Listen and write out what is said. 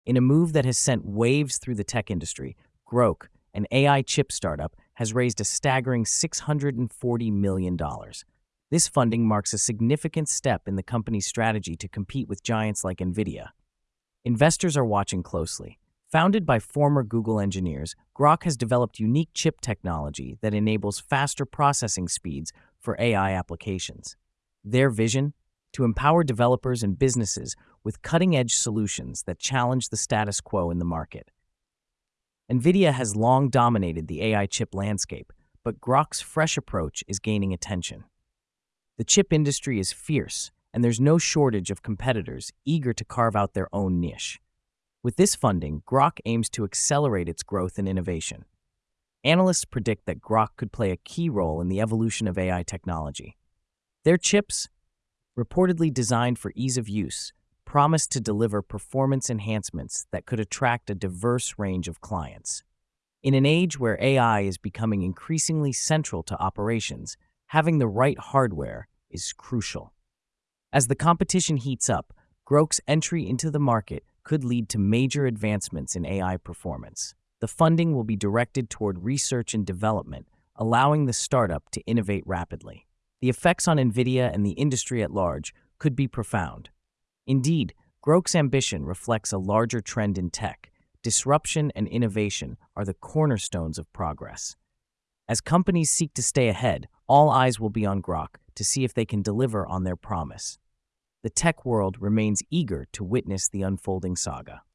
In a move that has sent waves through the tech industry, Grok, an AI chip startup, has raised a staggering $640 million. This funding marks a significant step in the company's strategy to compete with giants like NVIDIA. Investors are watching closely. Founded by former Google engineers, Grok has developed unique chip technology that enables faster processing speeds for AI applications. Their vision? To empower developers and businesses with cutting-edge solutions that challenge the status quo in the market. NVIDIA has long dominated the AI chip landscape, but Grok's fresh approach is gaining attention. The chip industry is fierce, and there's no shortage of competitors eager to carve out their own niche. With this funding, Grok aims to accelerate its growth and innovation. Analysts predict that Grok could play a key role in the evolution of AI technology. Their chips, reportedly designed for ease of use, promise to deliver performance enhancements that could attract a diverse range of clients. In an age where AI is becoming increasingly central to operations, having the right hardware is crucial. As the competition heats up, Grok's entry into the market could lead to major advancements in AI performance. The funding will be directed toward research and development, allowing the startup to innovate rapidly. The effects on NVIDIA and the industry at large could be profound. Indeed, Grok's ambition reflects a larger trend in tech. Disruption and innovation are the cornerstones of progress. As companies seek to stay ahead, all eyes will be on Grok to see if they can deliver on their promise. The tech world remains eager to witness the unfolding saga.